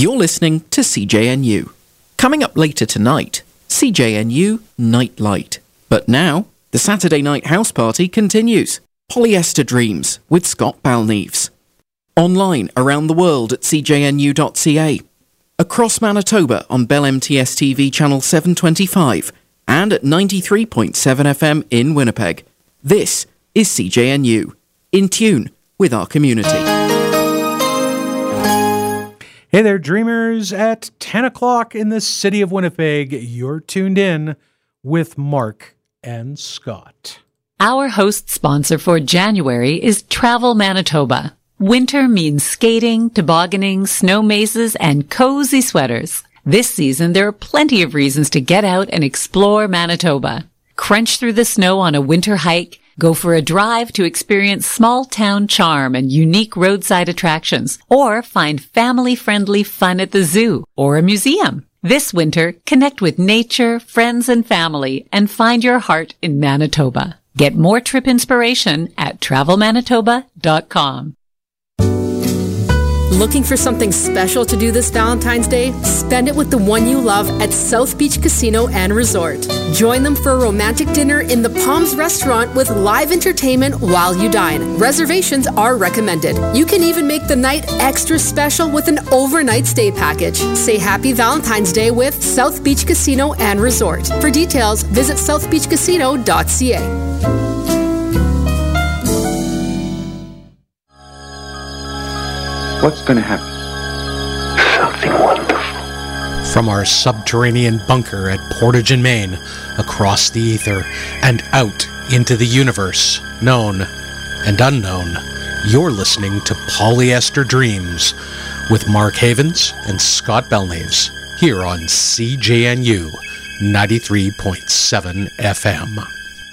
You're listening to CJNU. Coming up later tonight, CJNU Nightlight. But now, the Saturday night house party continues. Polyester Dreams with Scott Balneves. Online around the world at cjnu.ca. Across Manitoba on Bell MTS TV channel 725 and at 93.7 FM in Winnipeg. This is CJNU, in tune with our community. Hey there, dreamers. At 10 o'clock in the city of Winnipeg, you're tuned in with Mark and Scott. Our host sponsor for January is Travel Manitoba. Winter means skating, tobogganing, snow mazes, and cozy sweaters. This season, there are plenty of reasons to get out and explore Manitoba. Crunch through the snow on a winter hike, go for a drive to experience small-town charm and unique roadside attractions, or find family-friendly fun at the zoo or a museum. This winter, connect with nature, friends, and family, and find your heart in Manitoba. Get more trip inspiration at travelmanitoba.com. Looking for something special to do this Valentine's Day? Spend it with the one you love at South Beach Casino and Resort. Join them for a romantic dinner in the Palms restaurant with live entertainment while you dine. Reservations are recommended. You can even make the night extra special with an overnight stay package. Say Happy Valentine's Day with South Beach Casino and Resort. For details, visit southbeachcasino.ca. What's going to happen? Something wonderful. From our subterranean bunker at Portage in Maine, across the ether, and out into the universe, known and unknown, you're listening to Polyester Dreams with Mark Havens and Scott Balneves here on CJNU 93.7 FM.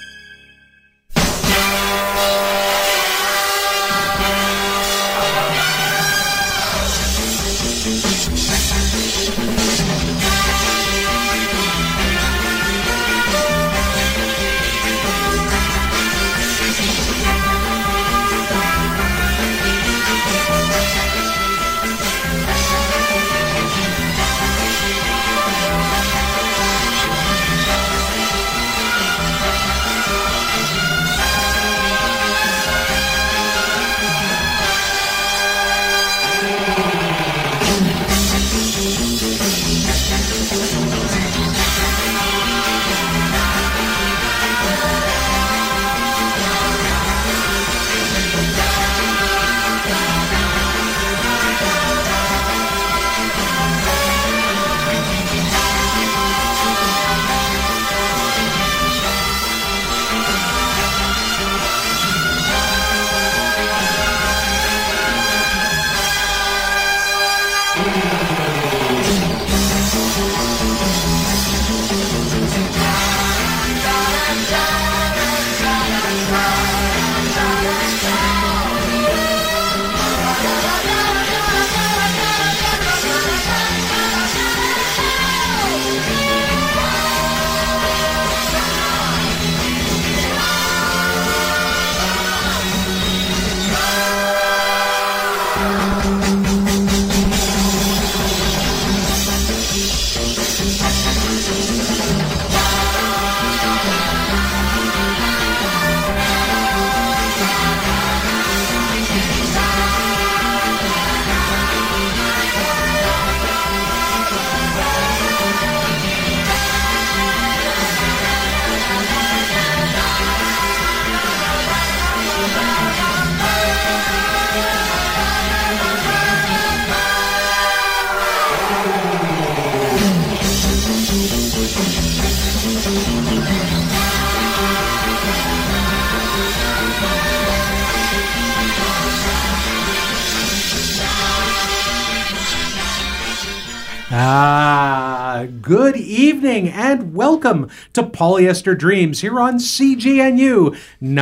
Good evening and welcome to Polyester Dreams here on CJNU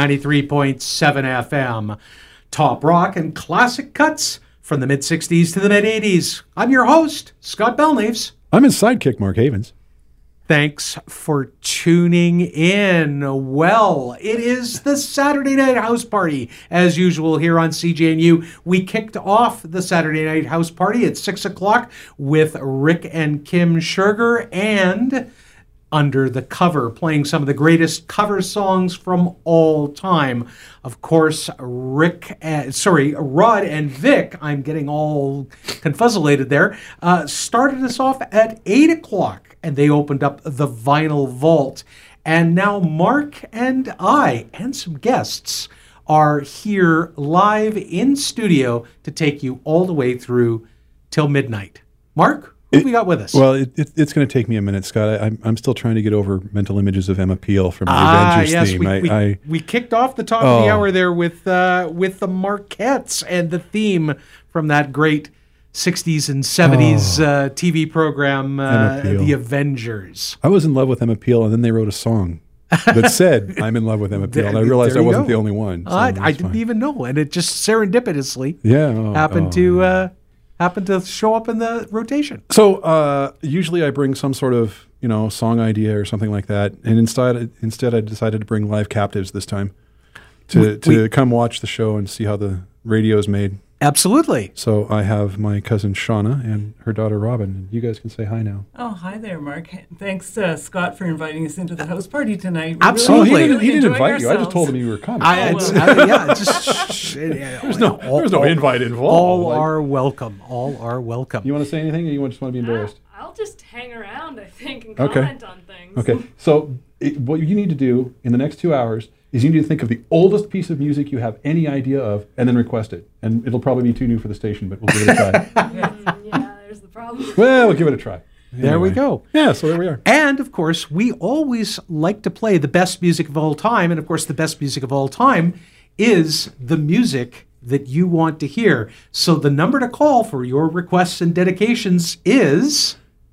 93.7 FM. Top rock and classic cuts from the mid-60s to the mid-80s. I'm your host, Scott Balneves. I'm his sidekick, Mark Havens. Thanks for tuning in. Well, it is the Saturday Night House Party, as usual, here on CJNU. We kicked off the Saturday Night House Party at 6 o'clock with Rick and Kim Scherger and Under the Cover, playing some of the greatest cover songs from all time. Of course, Rod and Vic, I'm getting all confuzzulated there, started us off at 8 o'clock. And they opened up the Vinyl Vault. And now Mark and I, and some guests, are here live in studio to take you all the way through till midnight. Mark, who we got with us? Well, it's going to take me a minute, Scott. I'm still trying to get over mental images of Emma Peel from the Avengers theme. We kicked off the top of the hour there with the Marquettes and the theme from that great 60s and 70s TV program, The Avengers. I was in love with Emma Peel, and then they wrote a song that said, I'm in love with Emma Peel, and I realized I wasn't the only one. So I didn't even know, and it just serendipitously happened to show up in the rotation. So usually I bring some sort of song idea or something like that, and instead I decided to bring live captives this time to come watch the show and see how the radio is made. Absolutely. So I have my cousin Shauna and her daughter Robin. You guys can say hi now. Oh, hi there, Mark. Thanks, Scott, for inviting us into the house party tonight. Absolutely. He didn't invite you. I just told him you were coming. There's no invite involved. All are welcome. All are welcome. You want to say anything, or you just want to be embarrassed? I'll just hang around, I think, and comment on things. Okay. So what you need to do in the next 2 hours is you need to think of the oldest piece of music you have any idea of, and then request it. And it'll probably be too new for the station, but we'll give it a try. Yeah, there's the problem. Well, we'll give it a try. There we go. Yeah, so there we are. And, of course, we always like to play the best music of all time. And, of course, the best music of all time is the music that you want to hear. So the number to call for your requests and dedications is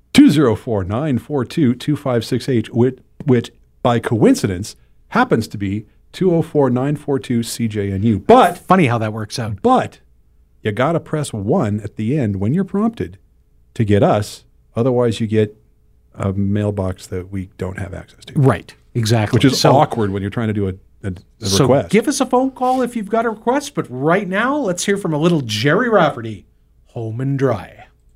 204-942-2568, which by coincidence happens to be 204-942-CJNU. But funny how that works out. But you got to press 1 at the end when you're prompted to get us. Otherwise, you get a mailbox that we don't have access to. Right, exactly. Which is awkward when you're trying to do a request. So give us a phone call if you've got a request. But right now, let's hear from a little Jerry Rafferty, Home and Dry.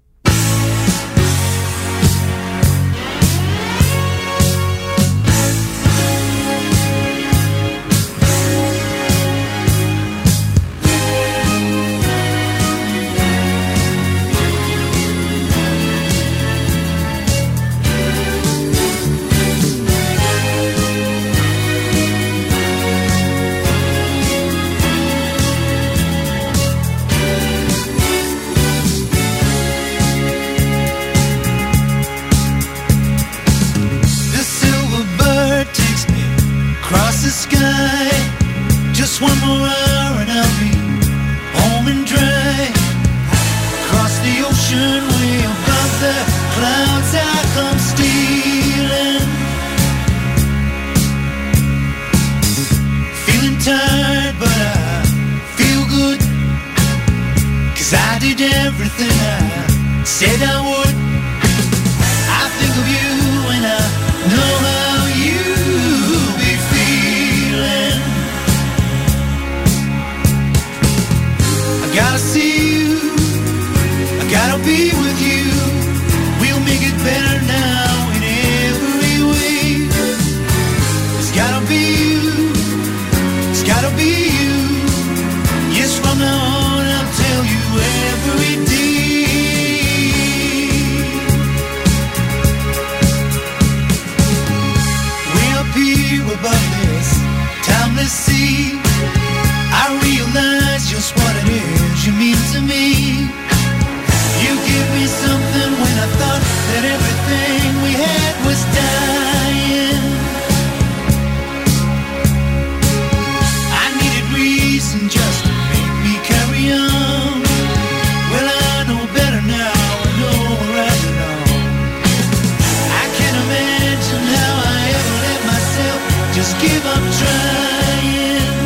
One more hour and I'll be home and dry. Across the ocean, way above the clouds, I come stealing. Feeling tired, but I feel good, 'cause I did everything I said I would. I think of you and I know how you be feeling. I gotta see you, I gotta be with you. We'll make it better now in every way. It's gotta be you, it's gotta be you. Yes, from now on I'll tell you every day. Way up here above this timeless sea, I realize just what it is you mean to me. You give me something when I thought that everything we had was dying. I needed reason just to make me carry on. Well, I know better now, I know right and wrong. I can't imagine how I ever let myself just give up trying.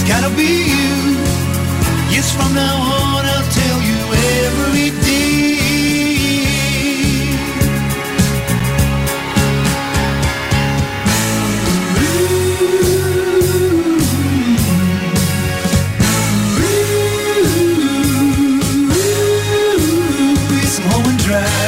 gotta be you. Yes, from now on I'll tell you every day. It's home and dry.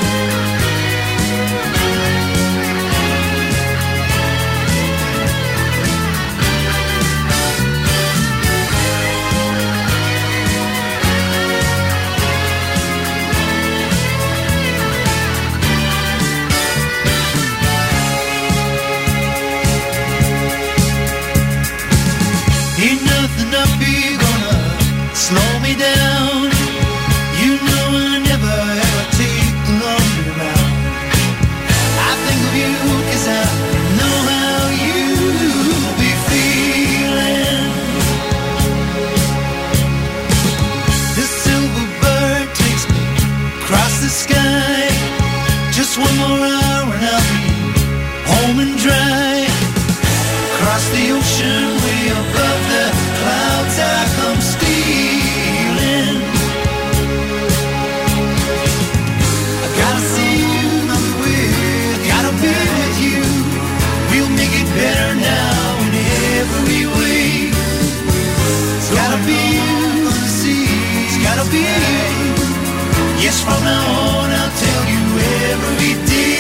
Ain't nothing up here gonna slow me down. You know I never ever take the long way around. I think of you 'cause I know how you be feeling. The silver bird takes me across the sky. Just one more hour and I'll be home and dry. Across the ocean way above the clouds I come stealing. I gotta see you, I'm with, gotta be with you. We'll make it better now in every way. It's gotta be you on the sea, it's gotta be you. Yes, from now on I'll tell you every day.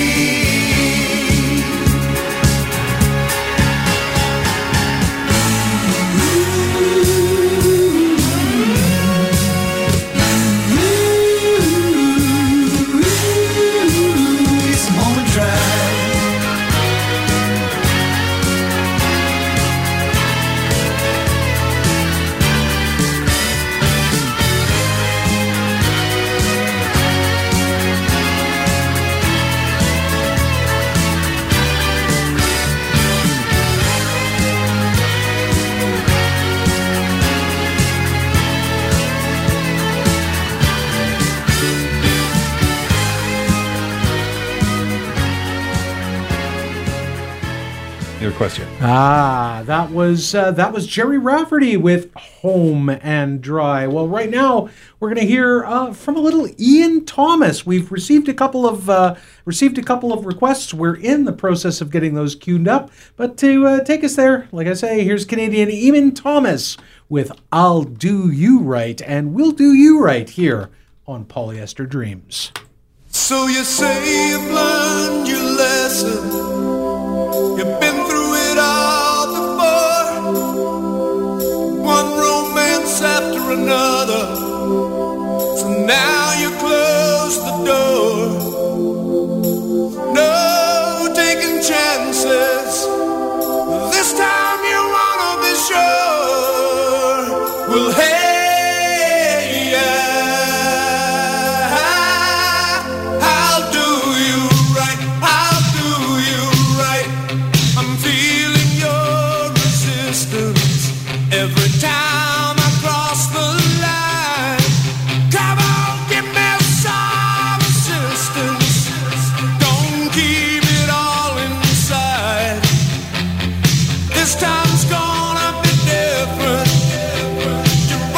Your question. That was Jerry Rafferty with Home and Dry. Well, right now we're going to hear from a little Ian Thomas. We've received a couple of requests. We're in the process of getting those queued up. But to take us there, like I say, here's Canadian Ian Thomas with I'll Do You Right, and we'll do you right here on Polyester Dreams. So you say you've learned your lesson. You've been through it all before. One romance after another. So now you close the door. No taking chances. This time you wanna be sure. Well, hey, I'll do you right. I'll do you right. I'm feeling your resistance every time I cross the line. Come on, give me some assistance. Don't keep it all inside. This time's gonna be different. You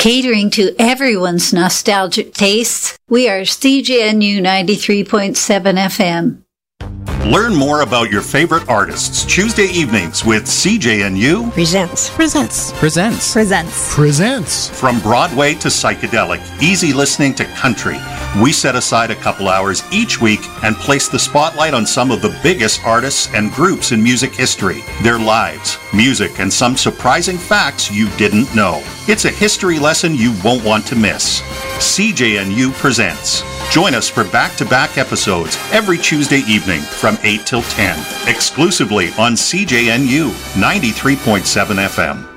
Catering to everyone's nostalgic tastes, we are CJNU 93.7 FM. Learn more about your favorite artists Tuesday evenings with CJNU Presents. From Broadway to psychedelic, easy listening to country. We set aside a couple hours each week and place the spotlight on some of the biggest artists and groups in music history, their lives, music, and some surprising facts you didn't know. It's a history lesson you won't want to miss. CJNU Presents. Join us for back-to-back episodes every Tuesday evening from 8 till 10, exclusively on CJNU 93.7 FM.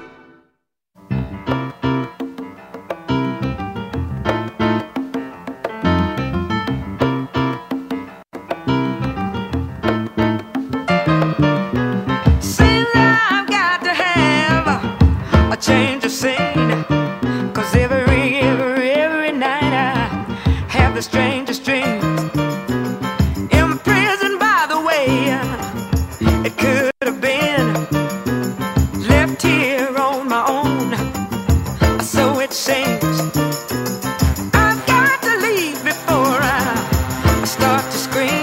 Change of scene, 'cause every night I have the strangest dreams. Imprisoned by the way it could have been, left here on my own, so it seems. I've got to leave before I start to scream.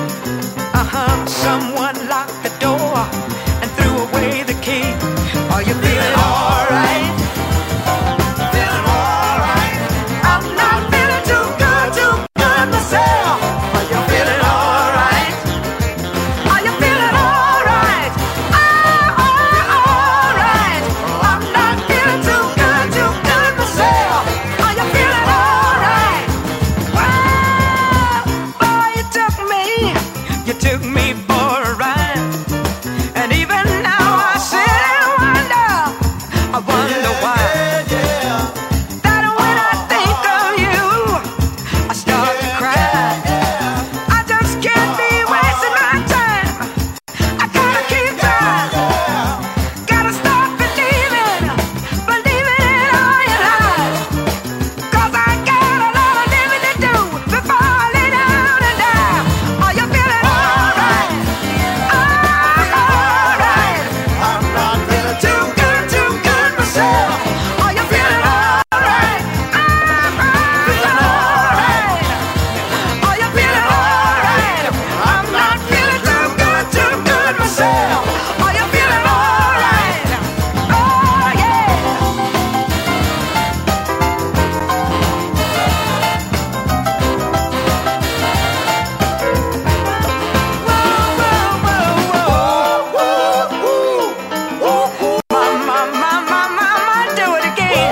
Someone locked the door and threw away the key. Are you feeling alright? Feeling alright? I'm not feeling too good myself. Are you feeling alright? Are you feeling alright? Alright. I'm not feeling too good myself. Are you feeling alright? Well, boy, you took me for a ride, and even now I sit and wonder. I wonder why. That when I think of you, I start to cry. I just can't be wasting my time. I gotta keep trying. Gotta stop believing in all your lies. 'Cause I got a lot of living to do before I lay down and die. Are you feeling alright? Alright. I'm not feeling too good myself. Are you feeling alright? Feeling alright. Are you feeling alright? I'm not feeling too good myself. Are you feeling alright? Oh yeah. Mama, do it again.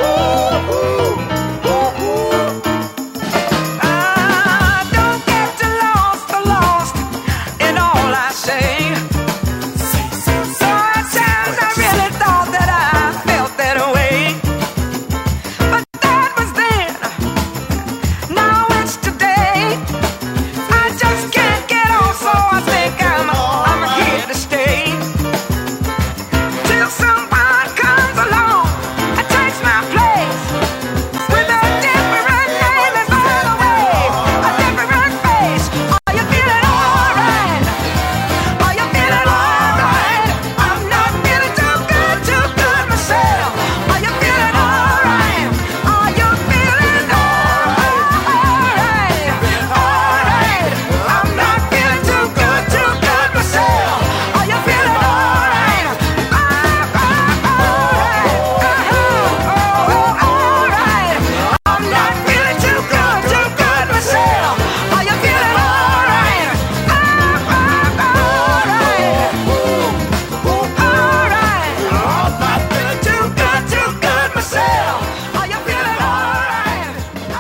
Don't get too lost in all I say. Sometimes I really thought that I felt that way, but that was then. Now it's today. I just can't get on, so I think I'm here to stay. Till someone comes along and takes my place with a different name and, by the way, a different face. Are you feeling alright? Are you feeling alright? I'm not feeling too good myself. Are you feeling alright? Are you feeling alright? Alright. I'm not feeling too good myself. Are you feeling alright? Alright. I'm not feeling too good myself. Are you feeling alright? Alright. I'm not feeling too good myself. Are you feeling alright?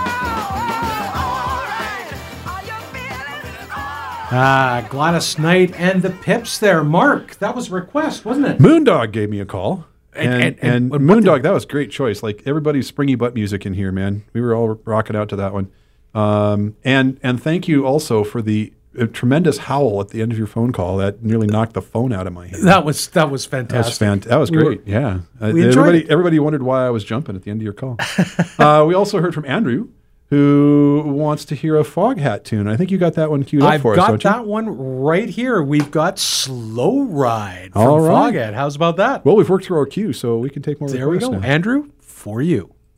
Alright. Are you feeling alright? Gladys Knight and the Pips there. Mark, that was a request, wasn't it? Moondog gave me a call. And what Moondog, that was a great choice. Like everybody's springy butt music in here, man. We were all rocking out to that one. And thank you also for the tremendous howl at the end of your phone call that nearly knocked the phone out of my hand. That was fantastic. That was great. Yeah. We enjoyed it. Everybody wondered why I was jumping at the end of your call. We also heard from Andrew, who wants to hear a Foghat tune. I think you got that one queued up for us, don't you? I've got that one right here. We've got Slow Ride from All right. Foghat. How's about that? Well, we've worked through our queue, so we can take more There we requests go. now. Andrew, for you.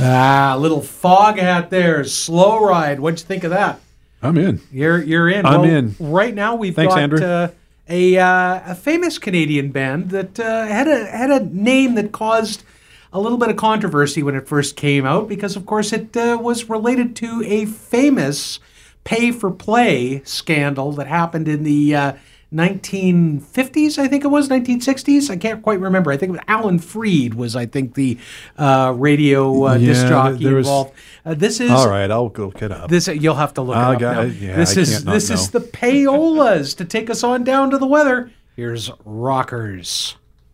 Little Foghat there. Slow Ride. What'd you think of that? I'm in. You're in. I'm in. Right now we've Thanks, got Andrew. A famous Canadian band that had a name that caused a little bit of controversy when it first came out because, of course, it was related to a famous pay-for-play scandal that happened in the 1950s, I think it was, 1960s. I can't quite remember. I think it was Alan Freed was, I think, the radio disc jockey involved. This is all right. I'll go look it up. This you'll have to look it up now. This is the Payolas to take us on down to the weather. Here's Rockers.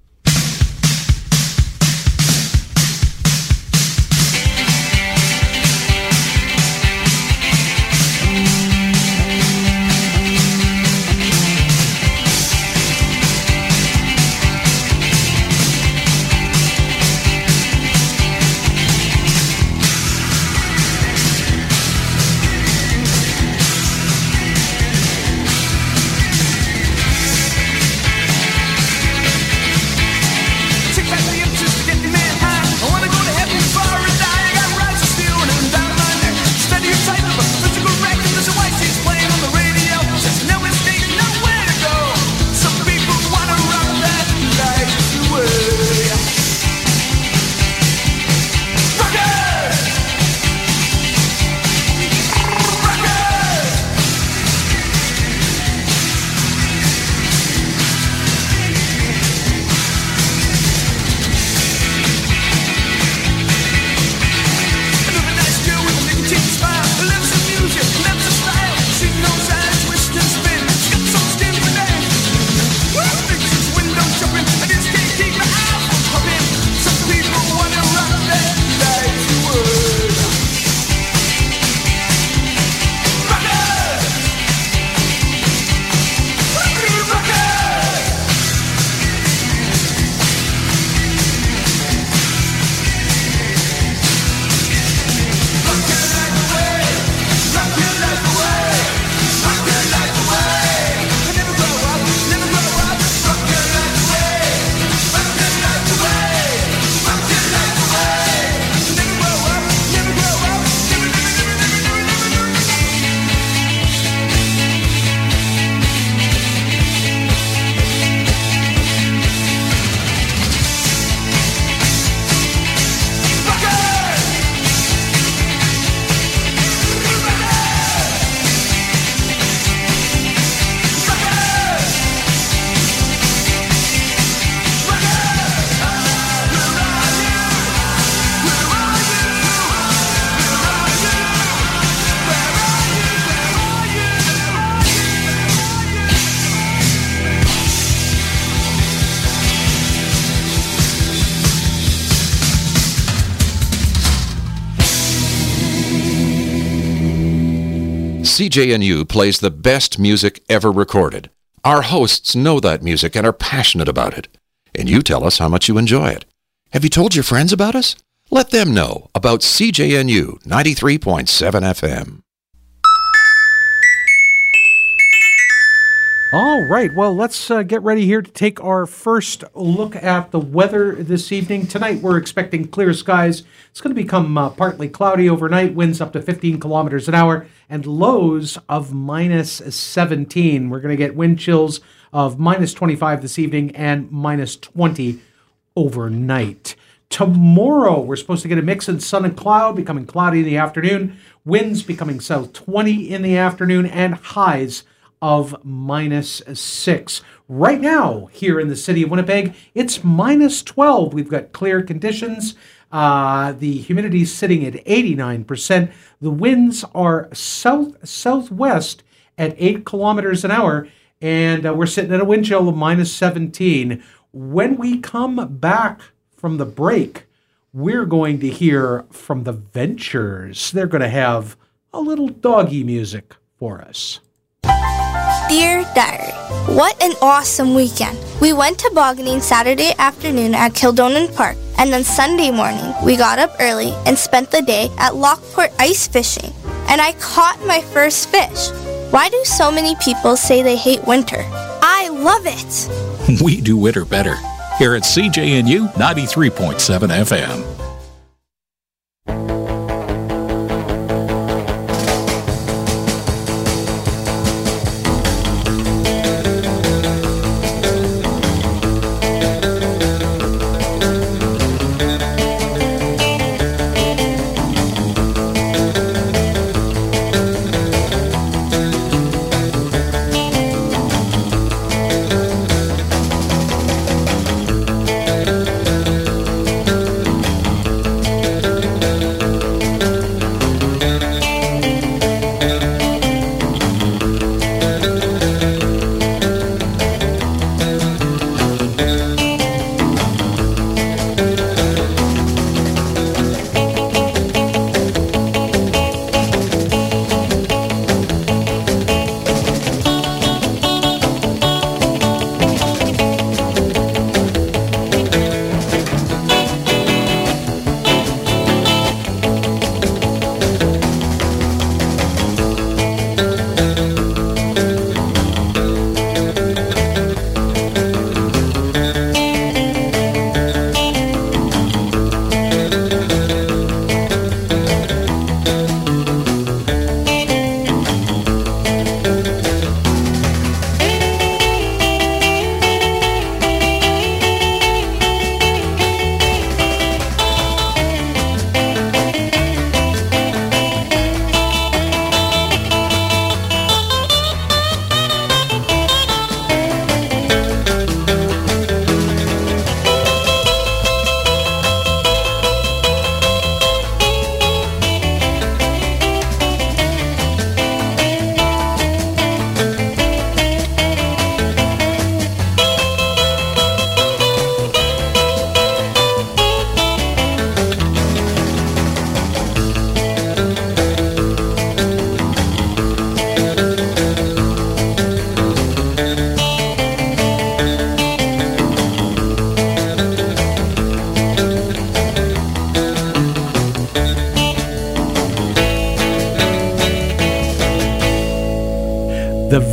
CJNU plays the best music ever recorded. Our hosts know that music and are passionate about it. And you tell us how much you enjoy it. Have you told your friends about us? Let them know about CJNU 93.7 FM. All right, well, let's get ready here to take our first look at the weather this evening. Tonight, we're expecting clear skies. It's going to become partly cloudy overnight, winds up to 15 kilometers an hour, and lows of minus 17. We're going to get wind chills of minus 25 this evening and minus 20 overnight. Tomorrow, we're supposed to get a mix of sun and cloud, becoming cloudy in the afternoon, winds becoming south 20 in the afternoon, and highs of minus 6. Right now, here in the city of Winnipeg, it's minus 12. We've got clear conditions. The humidity is sitting at 89%. The winds are south-southwest at 8 kilometers an hour, and we're sitting at a wind chill of minus 17. When we come back from the break, we're going to hear from the Ventures. They're going to have a little doggy music for us. Dear Diary, what an awesome weekend. We went tobogganing Saturday afternoon at Kildonan Park, and then Sunday morning we got up early and spent the day at Lockport ice fishing. And I caught my first fish. Why do so many people say they hate winter? I love it. We do winter better. Here at CJNU 93.7 FM.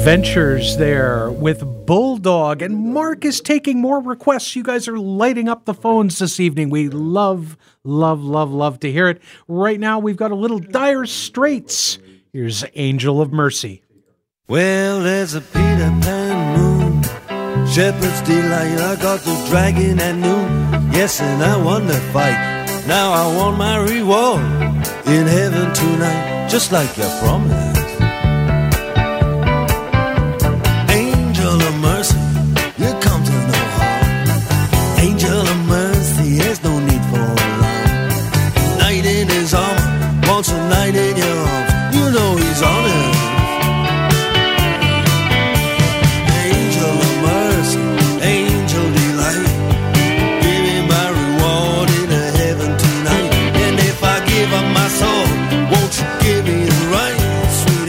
Adventures there with Bulldog, and Mark is taking more requests. You guys are lighting up the phones this evening. We love to hear it. Right now we've got a little Dire Straits. Here's Angel of Mercy. Well, there's a Peter Pan moon, Shepherd's Delight. I got the dragon at noon. Yes, and I won the fight. Now I want my reward in heaven tonight, just like you promised. Angel of mercy, you come to no harm. Angel of mercy, there's no need for alarm. Knight in his armor, wants a knight in your arms. You know he's on it. Angel of mercy, angel delight. Give me my reward in a heaven tonight. And if I give up my soul, won't you give me the right, sweet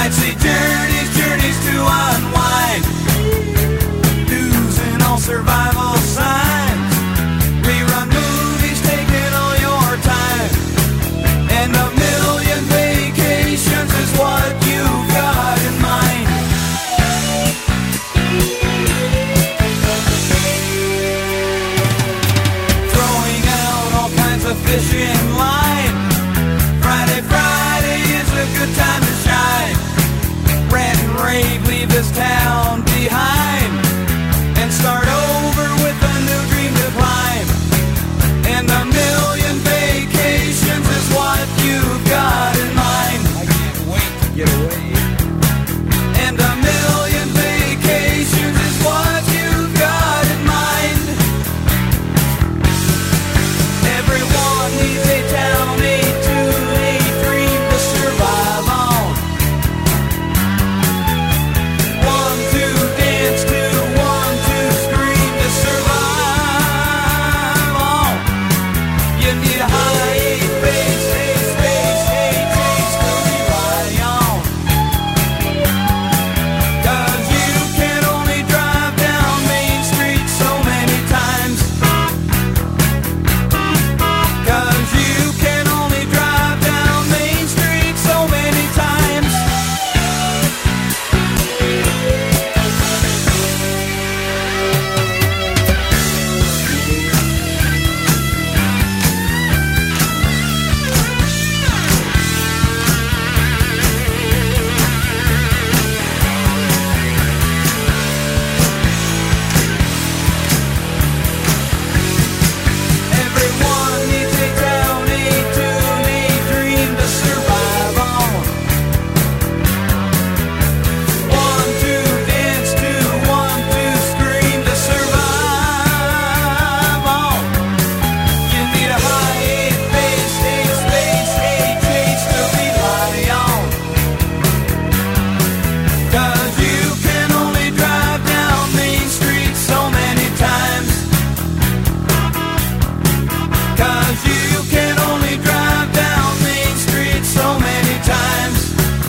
Sightsee journeys to unwind, losing all survival signs. Rerun movies taking all your time, and a million vacations is what you've got in mind. Throwing out all kinds of fishing line. Friday is a good time to shine. Rant and rave, leave this town behind, and start over with a new dream to climb. And a million vacations is what you've got in mind. I can't wait to get away. And a million vacations is what you've got in mind. Everyone needs a town, a dream to survive on. One to dance to, one to scream to survive on. You need a high base, chase to rely on. 'Cause you can only drive down Main Street so many times. 'Cause you can only drive down Main Street so many times. Everyone needs a town, a tune, a dream to survive on. One to dance to, one to scream to survive on. You need a high base, chase to rely on. 'Cause you can only drive down Main Street so many times. 'Cause you can only drive down Main Street so many times.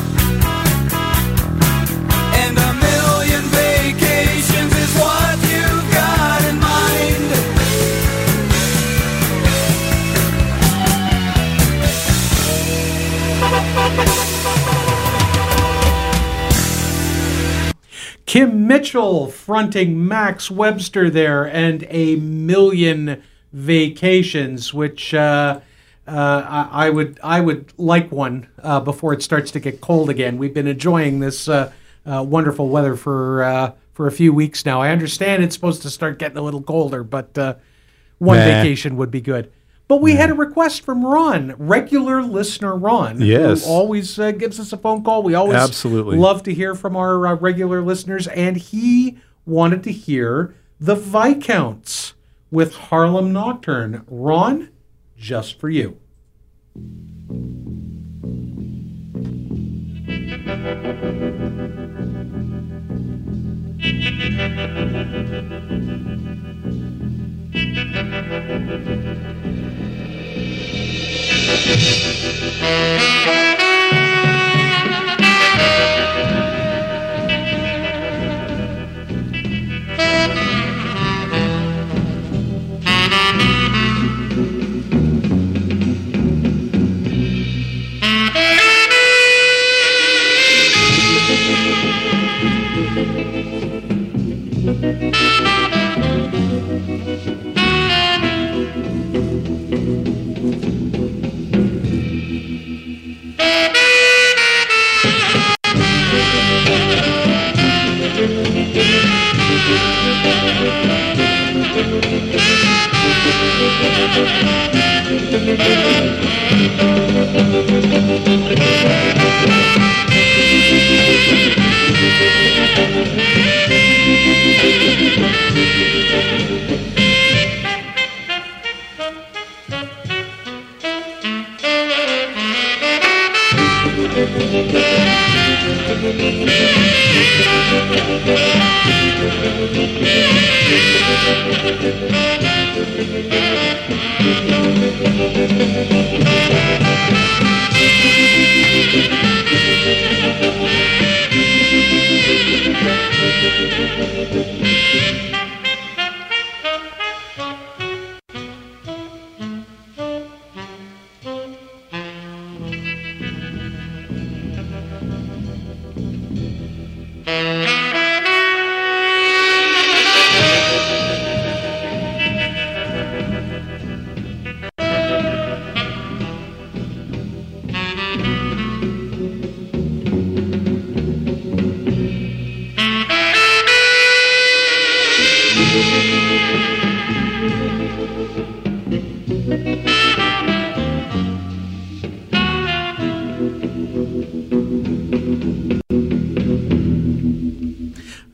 And a million vacations is what you've got in mind. Kim Mitchell fronting Max Webster there, and A Million Vacations, which I would like one before it starts to get cold again. We've been enjoying this wonderful weather for a few weeks now. I understand it's supposed to start getting a little colder, but one vacation would be good. But we had a request from Ron, regular listener Ron, Yes. who always gives us a phone call. We always Absolutely love to hear from our regular listeners, and he wanted to hear the Viscounts with Harlem Nocturne. Ron, just for you.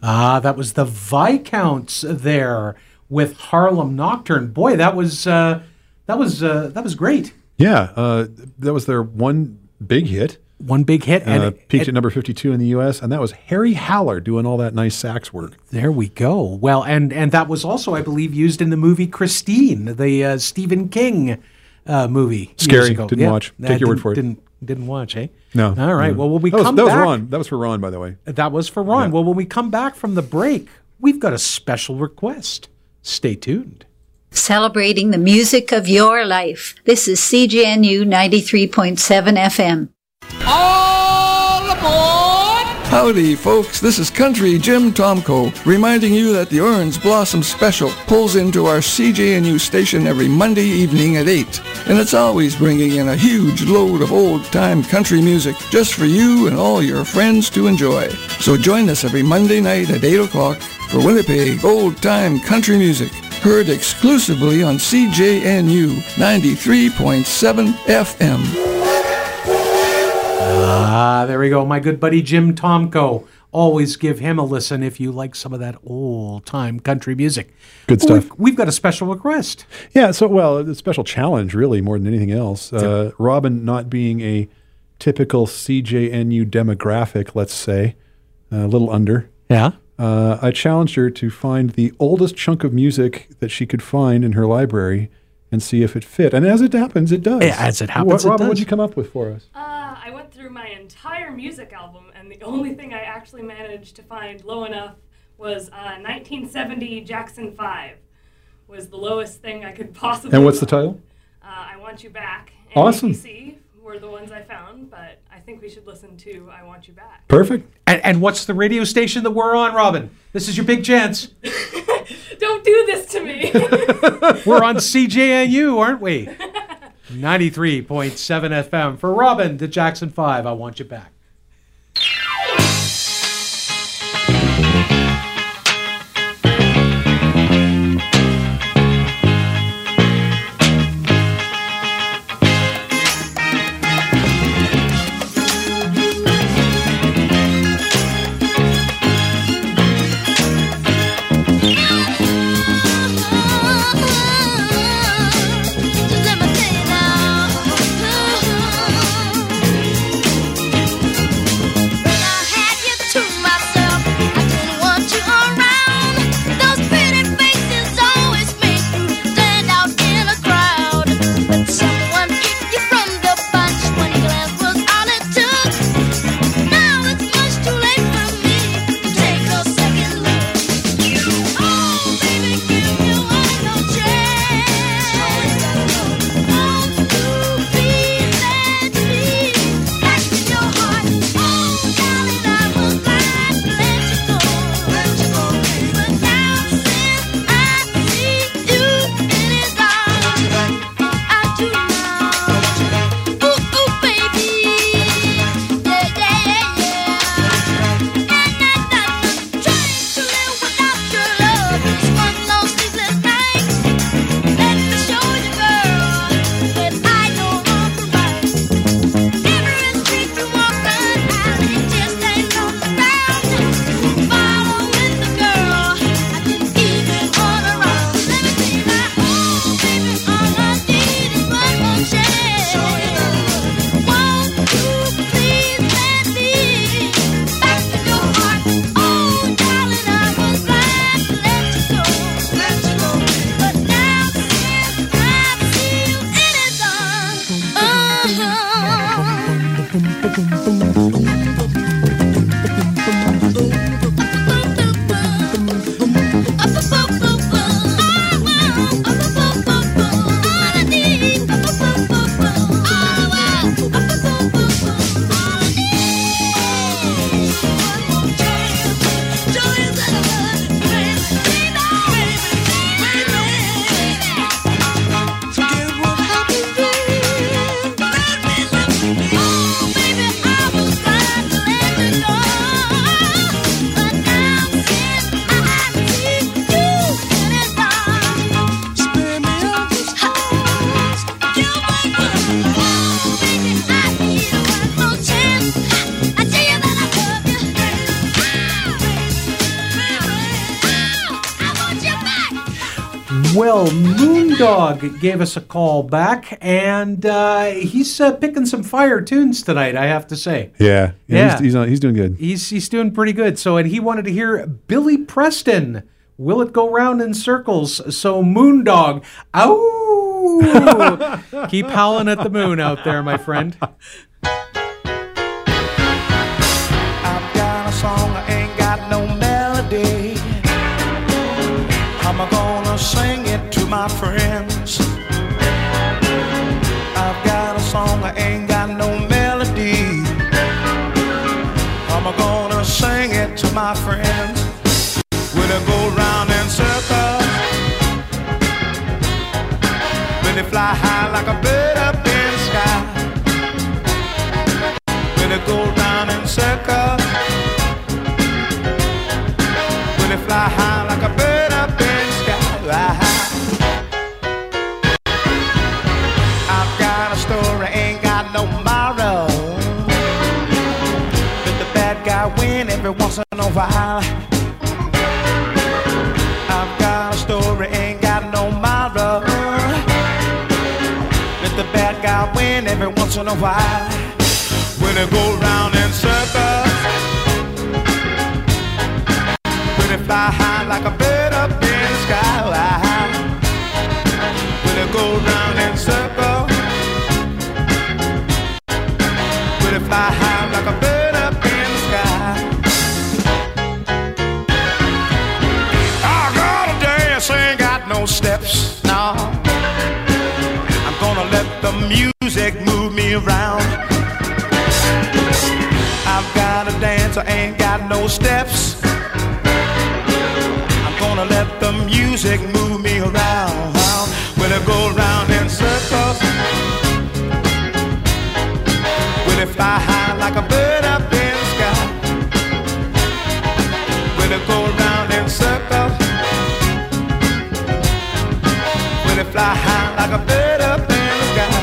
That was the Viscounts there with Harlem Nocturne. Boy, that was great. Yeah, that was their one big hit. One big hit. And peaked at number 52 in the U.S., and that was Harry Haller doing all that nice sax work. There we go. Well, and that was also, I believe, used in the movie Christine, the Stephen King movie. Scary. Didn't watch. Take your word for it. Didn't watch, eh? No. All right. No. Well, when we that come was back... Ron. That was for Ron, by the way. That was for Ron. Yeah. Well, when we come back from the break, we've got a special request. Stay tuned. Celebrating the music of your life. This is CJNU 93.7 FM. All aboard! Howdy, folks. This is Country Jim Tomko, reminding you that the Orange Blossom Special pulls into our CJNU station every Monday evening at 8. And it's always bringing in a huge load of old-time country music just for you and all your friends to enjoy. So join us every Monday night at 8 o'clock for Winnipeg old-time country music, heard exclusively on CJNU 93.7 FM. There we go. My good buddy Jim Tomko. Always give him a listen if you like some of that old-time country music. Good stuff. We've got a special request. Yeah, a special challenge, really, more than anything else. Robin not being a typical CJNU demographic, let's say, a little under. Yeah. I challenged her to find the oldest chunk of music that she could find in her library and see if it fit. And as it happens, it does. Yeah, as it happens, it Robin, does. what'd you come up with for us? I went through my entire music album, and the only thing I actually managed to find low enough was 1970 Jackson 5 was the lowest thing I could possibly And what's the title? I Want You Back. And Awesome. ABC were the ones I found, but I think we should listen to I Want You Back. Perfect. And what's the radio station that we're on, Robin? This is your big chance. Don't do this to me. We're on CJNU, aren't we? 93.7 FM. For Robin, the Jackson 5, I Want You Back. Well, Moondog gave us a call back, and he's picking some fire tunes tonight, I have to say. Yeah. He's doing good. He's doing pretty good. So, and he wanted to hear Billy Preston, Will It Go Round in Circles? So, Moondog, ow! Keep howling at the moon out there, my friend. I've got a song, I ain't got no melody. I'm gonna sing it to my friends. I've got a song, I ain't got no melody. I'm gonna sing it to my friends. Will it go round in circles? Will it fly high like a bird up in the sky? Will it go round in circles? Will it fly high like a bird up in the sky? I've got a story, ain't got no moral. Let the bad guy win every once in a while. I've got a story, ain't got no moral. Let the bad guy win every once in a while. Will it go round in circles? Will it fly high like a bird up in the sky? Will it go round in circles? Will it fly high like a bird up in the sky? I gotta dance, ain't got no steps, no. I'm gonna let the music move me around. I've got to dance, I ain't got no steps. I'm gonna let the music move me around. Will it go round in circles? Will it fly high like a bird up in the sky? Will it go round in circles? Will it fly high like a bird up in the sky?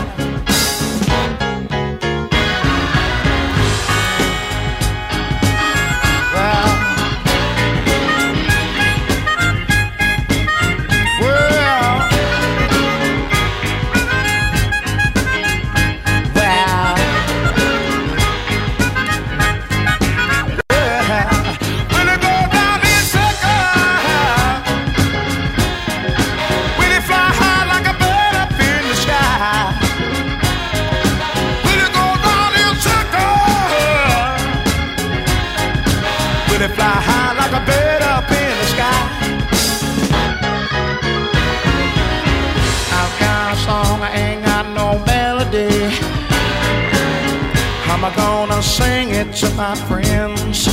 I'm gonna sing it to my friends.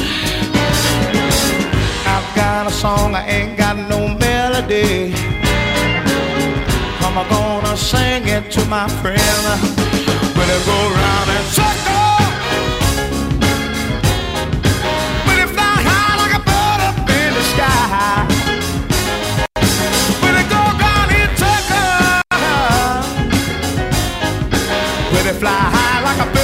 I've got a song, I ain't got no melody. I'm gonna sing it to my friend. Will it go round and circle? Will it fly high like a bird up in the sky? Will it go round and circle? Will it fly high like a bird?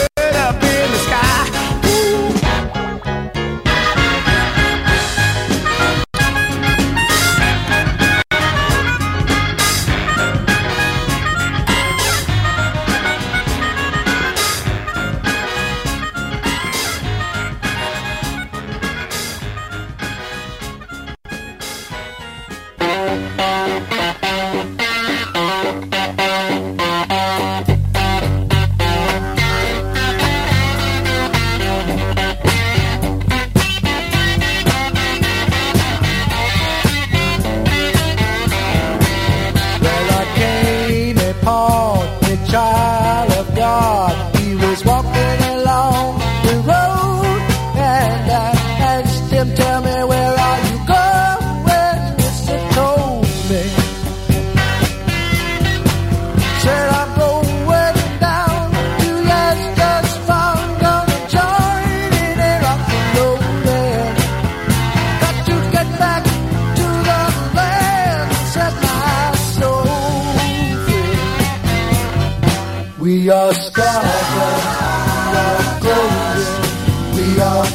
We are Scotland, we are golden, we are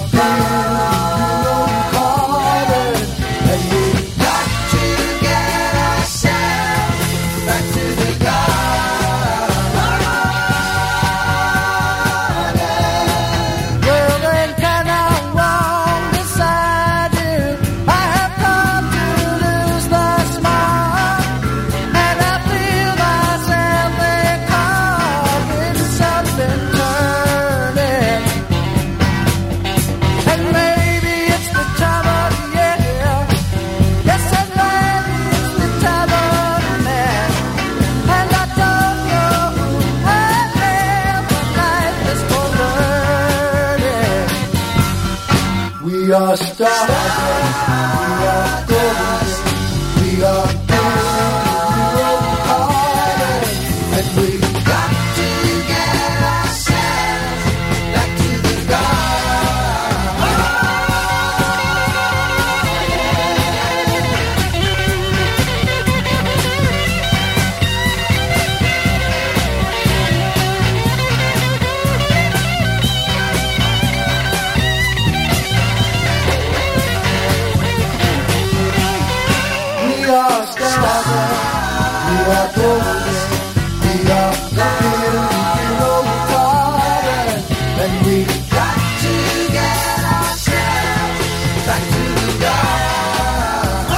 pure carbon, and we got to get ourselves We are stardust, we are golden, we are broken-hearted, and we got to get ourselves back to the garden. We are stardust, we are golden, we are broken-hearted, and we got to get ourselves back to the garden.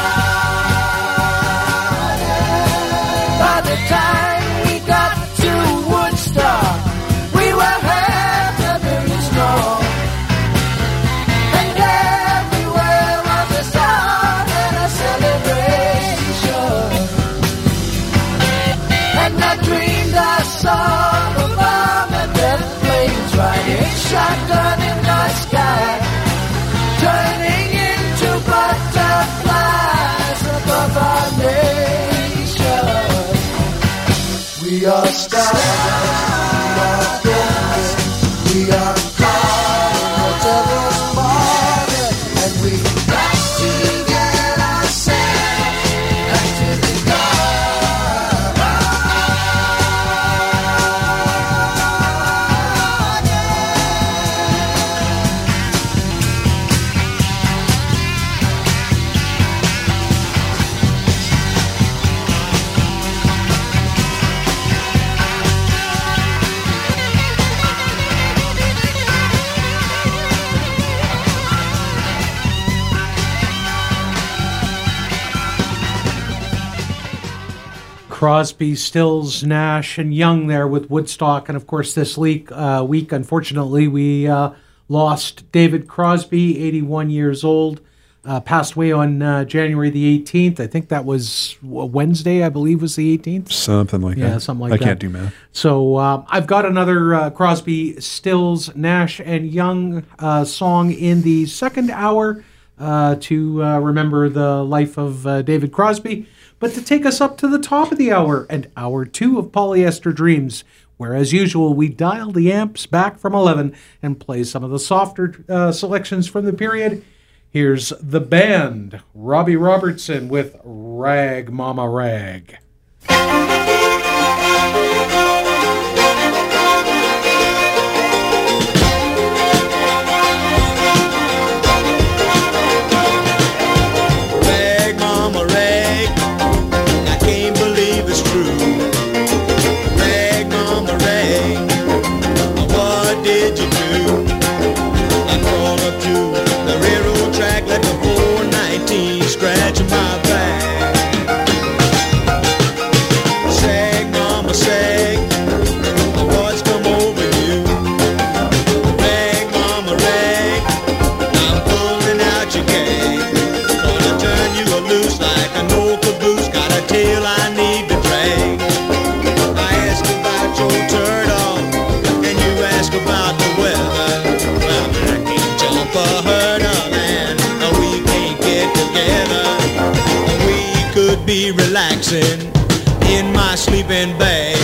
By the time we got to Woodstock, we were heavily strong, and everywhere was a song and a celebration. And I dreamed I saw the bomb and death flames riding shotgun in the sky, turning into butterflies above our nation. We are stars, we are golden, we are calling whatever's morning, and we got to get ourselves back to the garden. Crosby, Stills, Nash, and Young there with Woodstock. And of course, this week, unfortunately, we lost David Crosby, 81 years old, passed away on January the 18th. I think that was Wednesday, I believe was the 18th. Something like that. Yeah, something like that. I can't do math. So I've got another Crosby, Stills, Nash, and Young song in the second hour to remember the life of David Crosby. But to take us up to the top of the hour and hour 2 of Polyester Dreams, where as usual we dial the amps back from 11 and play some of the softer selections from the period. Here's the band, Robbie Robertson with Rag Mama Rag. Scratching my back. Sag, mama, sag. What's come over you? Rag, mama, rag. I'm pulling out your gag. Gonna turn you loose like an old caboose. Got a tail I need to drag. I ask about your turtle, and you ask about the weather. Well, I can't jump a hurdle, and we can't get together. We could be relaxing in my sleeping bag.